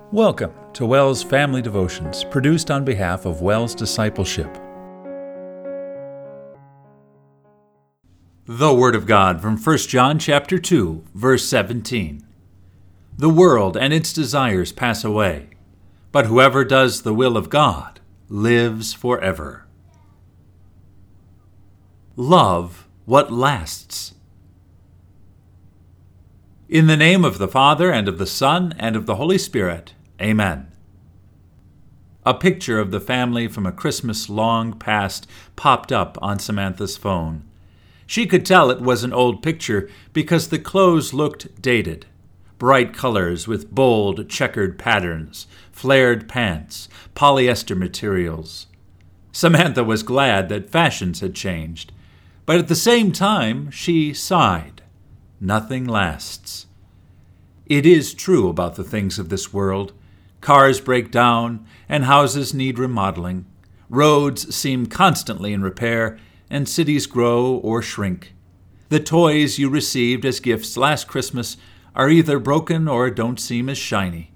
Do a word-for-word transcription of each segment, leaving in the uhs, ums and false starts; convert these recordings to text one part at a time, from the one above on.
Welcome to WELS Family Devotions, produced on behalf of WELS Discipleship. The Word of God from First John chapter two, verse seventeen. The world and its desires pass away, but whoever does the will of God lives forever. Love what lasts. In the name of the Father, and of the Son, and of the Holy Spirit, Amen. A picture of the family from a Christmas long past popped up on Samantha's phone. She could tell it was an old picture because the clothes looked dated. Bright colors with bold, checkered patterns, flared pants, polyester materials. Samantha was glad that fashions had changed, but at the same time she sighed. Nothing lasts. It is true about the things of this world. Cars break down, and houses need remodeling. Roads seem constantly in repair, and cities grow or shrink. The toys you received as gifts last Christmas are either broken or don't seem as shiny.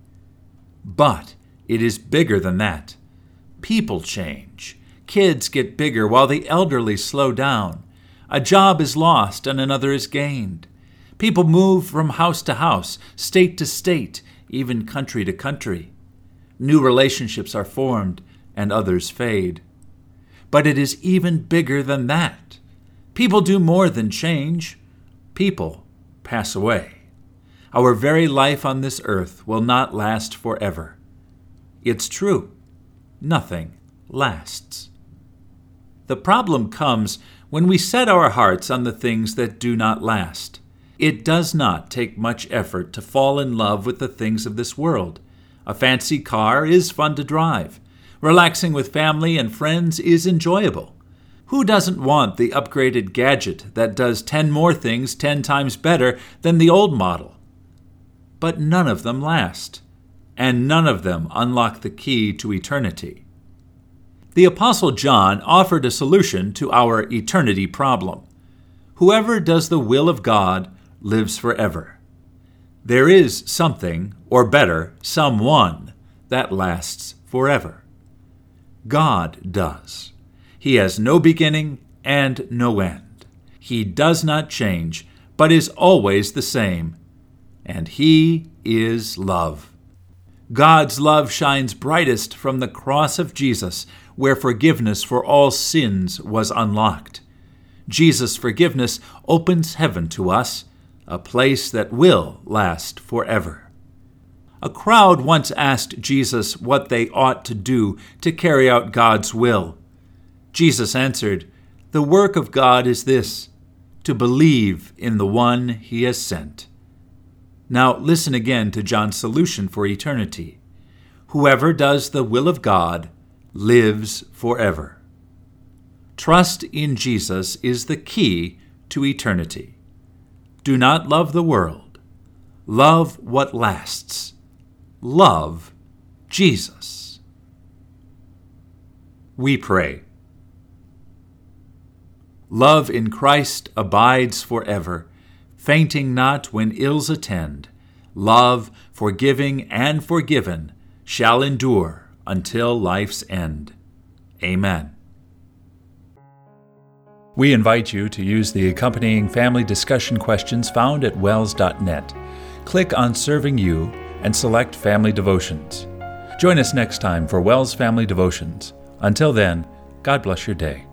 But it is bigger than that. People change. Kids get bigger while the elderly slow down. A job is lost and another is gained. People move from house to house, state to state, even country to country. New relationships are formed, and others fade. But it is even bigger than that. People do more than change. People pass away. Our very life on this earth will not last forever. It's true. Nothing lasts. The problem comes when we set our hearts on the things that do not last. It does not take much effort to fall in love with the things of this world. A fancy car is fun to drive. Relaxing with family and friends is enjoyable. Who doesn't want the upgraded gadget that does ten more things ten times better than the old model? But none of them last, and none of them unlock the key to eternity. The Apostle John offered a solution to our eternity problem. Whoever does the will of God lives forever. There is something, or better, someone, that lasts forever. God does. He has no beginning and no end. He does not change, but is always the same. And He is love. God's love shines brightest from the cross of Jesus, where forgiveness for all sins was unlocked. Jesus' forgiveness opens heaven to us, a place that will last forever. A crowd once asked Jesus what they ought to do to carry out God's will. Jesus answered, "The work of God is this, to believe in the one He has sent." Now listen again to John's solution for eternity. Whoever does the will of God lives forever. Trust in Jesus is the key to eternity. Do not love the world. Love what lasts. Love Jesus. We pray. Love in Christ abides forever, fainting not when ills attend. Love, forgiving and forgiven, shall endure until life's end. Amen. We invite you to use the accompanying family discussion questions found at wels dot net. Click on Serving You and select Family Devotions. Join us next time for WELS Family Devotions. Until then, God bless your day.